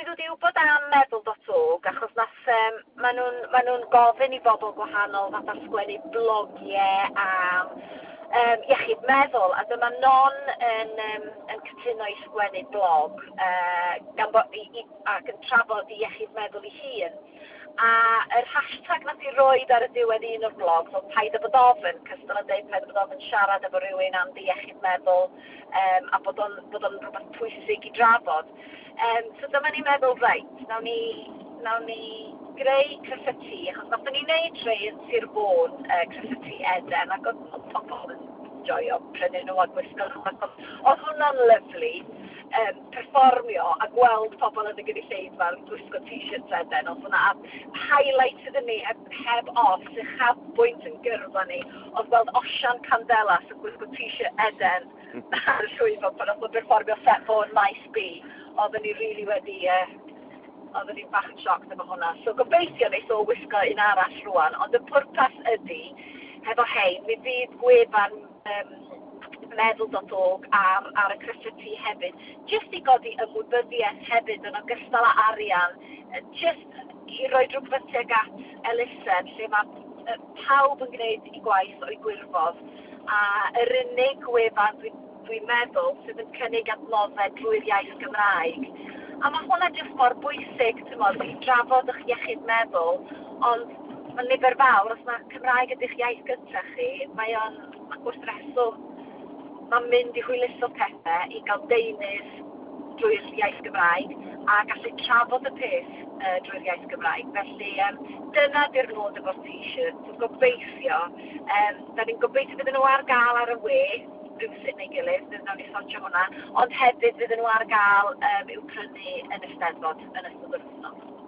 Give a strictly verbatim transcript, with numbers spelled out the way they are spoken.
sydd wedi wybod am meddwl dot org, achos nath, um, maen nhw'n ma nhw gofyn i bobl gwahanol fath ar sgwennu blogiau am um, iechyd meddwl, a dyma non yn, um, yn cytuno i sgwennu blog uh, gan bo, i, i, ac yn trafod i iechyd meddwl i hun. A yr hashtag nath i roed ar y diwedd un o'r blog, so paid y bod ofyn, cys dyna'n dweud paid y bod ofyn siarad efo rhywun am iechyd meddwl, um, a bod o'n rhywbeth pwysig i drafod. Um, so dyma ni'n meddwl, reit, nawn ni, nawn ni greu cryffiti, achos nathon ni wneud rhai yn Sir Fôn, uh, cryffiti Eden, ac oedd pobl yn joio prynu nhw a gwisgo nhw, oedd hwnna'n lyflu. Um, perfformio a gweld pobl yn y gynulleidfa yn gwisgo t-shirts Eden, oedd hwnna highlight iddyn ni heb, heb off, sy'n chafbwynt yn gyrfa ni, oedd gweld Osian Candelas yn gwisgo t-shirt Eden ar y llwyfan pan oedd yn perfformio set o'n maes B, oedden ni really wedi, uh, oedden ni'n bach yn sioc efo hwnna. So gobeithio ni so wisgo un arall rwan, ond y pwrpas ydy, hefo hein, mi fydd gwefan um, meddwl dot org ar, ar y cryffiti hefyd, jyst i godi ymwybyddiaeth hefyd yn ogystal â arian, jyst i roi rhywbeth tuag at elusen, lle mae pawb yn gwneud i gwaith o'i gwirfodd, a yr unig wefan dwi'n dwi meddwl sydd yn cynnig adnoddau drwy'r iaith Gymraeg. A mae hwnna jyst mor bwysig, ti'n modd, i drafod eich iechyd meddwl, ond mae'n nifer fawr, os mae Cymraeg ydych iaith gyntaf chi, mae o'n wrth reswm mae'n mynd i hwyluso pethau i gael deunydd drwy'r iaith Gymraeg a gallu trafod y peth uh, drwy'r iaith Gymraeg. Felly, um, dyna di'r nod efo'r t-shirt. So, gobeithio, um, da ni'n gobeithio fydden nhw ar gael ar y we, rhywsut neu gilydd, bydd nhw'n ei sortio hwnna, ond hefyd fydden nhw ar gael um, i'w prynu yn y Steddfod yn ystod yr wythnos.